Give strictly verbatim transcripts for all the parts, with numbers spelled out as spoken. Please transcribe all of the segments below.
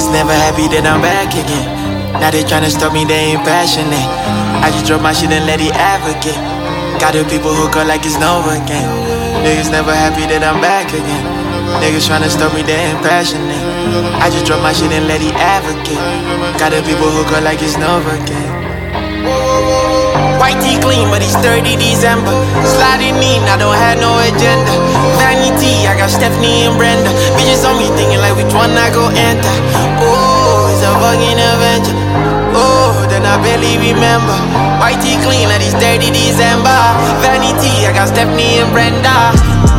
Niggas never happy that I'm back again. Now they tryna stop me, they ain't passionate. I just drop my shit and let it advocate. Got the people hook up like it's Nova again. Niggas never happy that I'm back again. Niggas tryna stop me, they ain't passionate. I just drop my shit and let it advocate. Got the people hook up like it's Nova again. White tee clean, but it's thirty December. Sliding in, I don't have no agenda. Vanity, I got Stephanie and Brenda. Bitches on me thinking like which one I go enter. Oh, it's a fucking adventure. Oh, then I barely remember. White tee clean, like it's thirty December. Vanity, I got Stephanie and Brenda.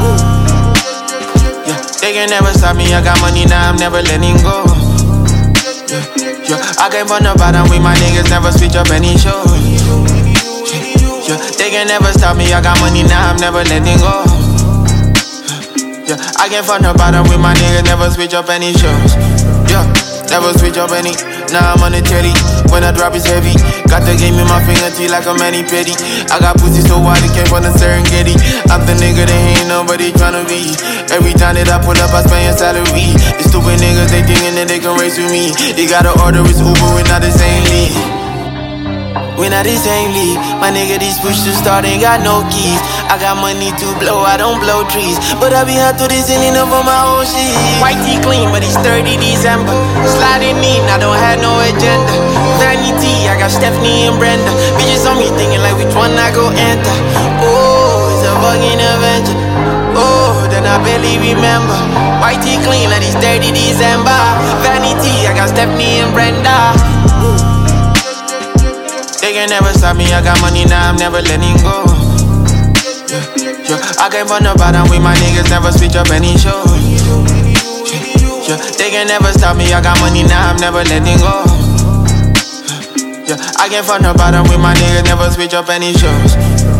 Yeah, they can never stop me, I got money now, I'm never letting go. Yeah, yeah, I came from the bottom with my niggas, never switch up any show. Yeah, they can never stop me, I got money now, I'm never letting go. Yeah, I came from the bottom with my niggas, never switch up any shows. Yeah, never switch up any, now I'm on the telly. When I drop it's heavy, got the game in my finger teeth like a mani petty. I got pussy so wide it came from the Serengeti. I'm the nigga that ain't nobody tryna be. Every time that I pull up I spend your salary. The stupid niggas they thinking that they can race with me. They gotta order it's Uber, we're not the same league. We not the same league. My nigga, these push to start ain't got no keys. I got money to blow, I don't blow trees. But I be hot to the ceiling over my whole shit. White tee clean, but it's thirty December. Sliding in, I don't have no agenda. Vanity, I got Stephanie and Brenda. Bitches on me thinking like which one I go enter. Oh, it's a fucking adventure. Oh, then I barely remember. White tee clean, like it's thirty December. Vanity, I got Stephanie and Brenda. They can never stop me, I got money now, I'm never letting go. Yeah, yeah, I came from the bottom with my niggas, never switch up any show. Yeah, yeah, they can never stop me, I got money now, I'm never letting go. Yeah, yeah, I came from the bottom with my niggas, never switch up any shows.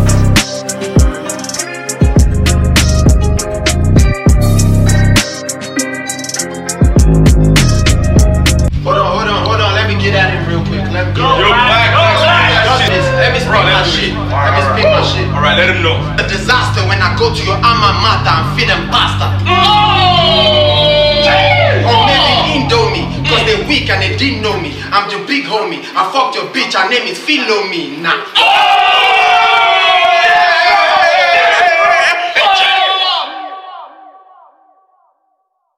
Hold on, hold on, hold on, let me get at it real quick. Let me get at it. Let me speak my shit. Let me speak my shit. Alright, let him know. A disaster when I go to your alma mater and feed them pasta. Or maybe Indomie, cause they weak and they didn't know me. I'm your big homie. I fucked your bitch, her name is Philo Me. Nah.